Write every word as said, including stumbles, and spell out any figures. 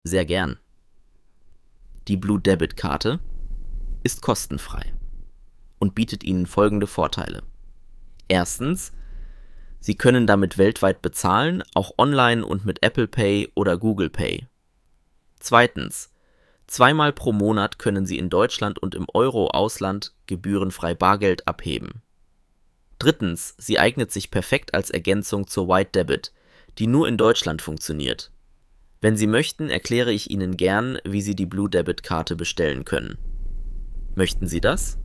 Sehr gern. Die Blue Debit Karte ist kostenfrei und bietet Ihnen folgende Vorteile. Erstens, Sie können damit weltweit bezahlen, auch online und mit Apple Pay oder Google Pay. Zweitens, zweimal pro Monat können Sie in Deutschland und im Euro-Ausland gebührenfrei Bargeld abheben. Drittens, sie eignet sich perfekt als Ergänzung zur White Debit, die nur in Deutschland funktioniert. Wenn Sie möchten, erkläre ich Ihnen gern, wie Sie die Blue Debit Karte bestellen können. Möchten Sie das?